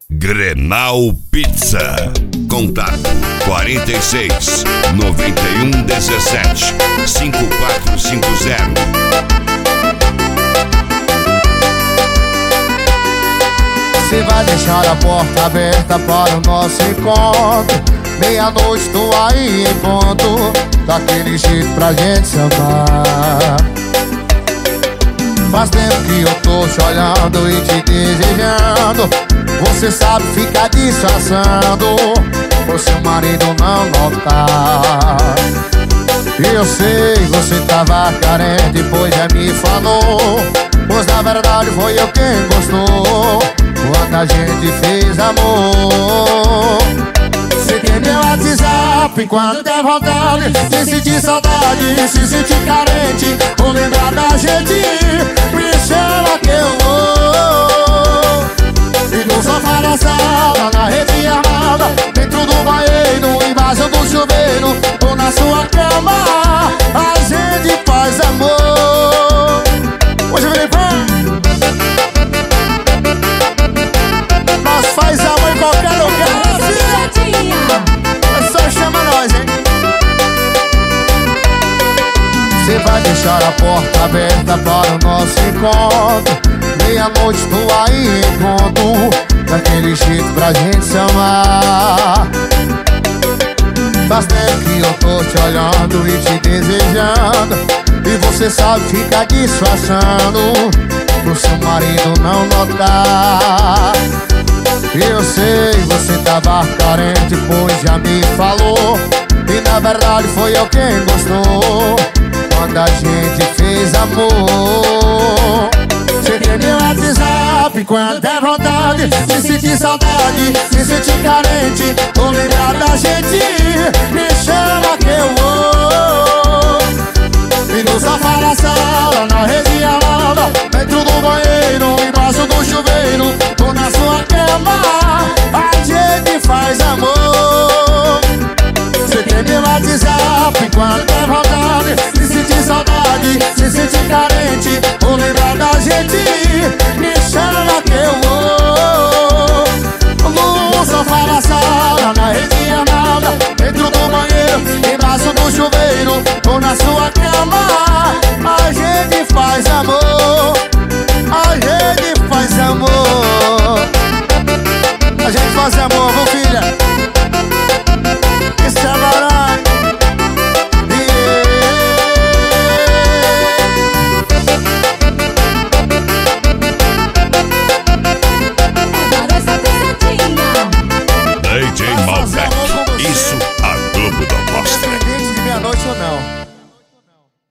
Grenal Pizza. Contato 46 91 17 5450. Você vai deixar a porta aberta para o nosso encontro. Meia-noite tô aí em ponto, daquele jeito pra gente se amar. Faz tempo que eu tô te olhando e te desejando. Você sabe ficar disfarçando, por seu marido não notar. Eu sei, você tava carente, pois já me falou. Pois na verdade foi eu quem gostou quando a gente fez amor. Você tem meu WhatsApp quando der vontade, se sentir saudade, se sentir carente, ou lembrar da gente, me chama que eu vou. E no sofá da sala, na rede armada, dentro do banheiro, embaixo do chuveiro, ou na sua cama, a gente faz amor. Hoje eu virei fã. Nós faz amor em qualquer lugar. É só chama nós, hein? Você vai deixar a porta aberta para o nosso encontro. Meia-noite tô aí em ponto, daquele jeito pra gente se amar. Faz tempo que eu tô te olhando e te desejando, e você sabe ficar disfarçando, pro seu marido não notar. Eu sei, você tava carente, pois já me falou. E na verdade foi eu quem gostou quando a gente fez amor. Você tem meu WhatsApp quando der vontade, se sentir saudade, se sentir carente, ou lembrar da gente, me chama que eu vou. E no sofá da sala, na rede armada, dentro do banheiro, embaixo do chuveiro, ou na sua cama, a gente faz amor. Você tem meu WhatsApp quando der vontade, se sentir saudade, se sentir carente, ou lembrar da gente, me chama que eu vou. No sofá da sala, na rede armada, dentro do banheiro, embaixo do chuveiro, ou na sua cama, a gente faz amor. A gente faz amor. A gente faz amor, viu, filha? Isso é barulho. DJ Malbec, isso a Globo não mostra. Independente de meia-noite ou não.